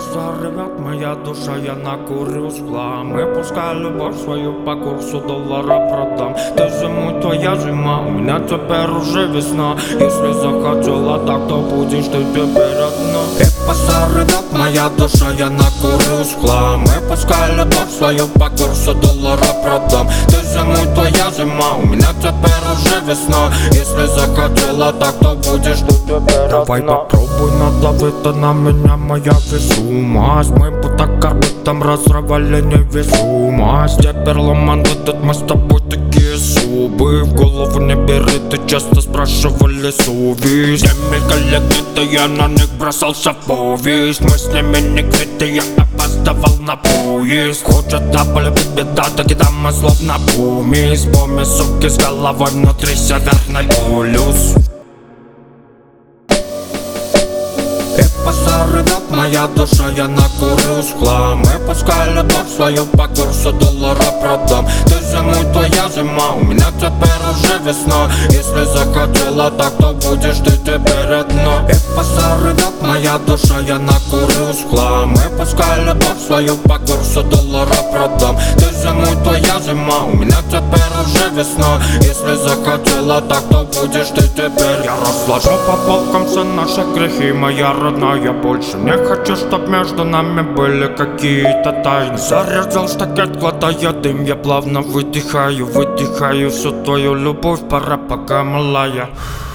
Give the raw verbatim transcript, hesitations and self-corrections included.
заревет моя душа, я накурю с хлам. И пускай любовь свою по курсу доллара продам. Ты зимой, твоя зима, у меня теперь уже весна. Если захотела так, то будешь ты теперь одна. И заревет моя душа, я накурю с хлам. И пускай любовь свою по курсу доллара продам. Ты зимой, твоя зима, у меня теперь уже весна. Если захотела так, то будешь ты теперь одна. Давай попробуй надавить на меня, моя весомость. Мы будто корбитом разрывали невесомость. Теперь ломан этот, мы с тобой такие зубы. В голову не бери, ты часто спрашивали совесть. Земель где-то я на них бросался в повесть. Мы с ними не квиты, я опаздывал на поезд. Хочет да полюбить беда, так и там мы словно помесь. Помесь, суки, с головой внутри северный полюс. Заревет моя душа, я накурю с хлам. И пускай любовь свою по курсу доллара продам. Ты зимой, твоя зима, у меня теперь уже весна. Если захотела так, то будешь ты теперь одна. И заревет моя душа, я накурю с хлам. И пускай любовь свою по курсу доллара продам. Ты зимой, твоя зима, у меня теперь уже весна. Если захотела так, то будешь ты теперь. Я разложу по полкам все наши грехи, моя родная. Я больше не хочу, чтоб между нами были какие-то тайны. Зарезал штакет, глотая дым, я плавно выдыхаю, выдыхаю всю твою любовь, пора пока малая.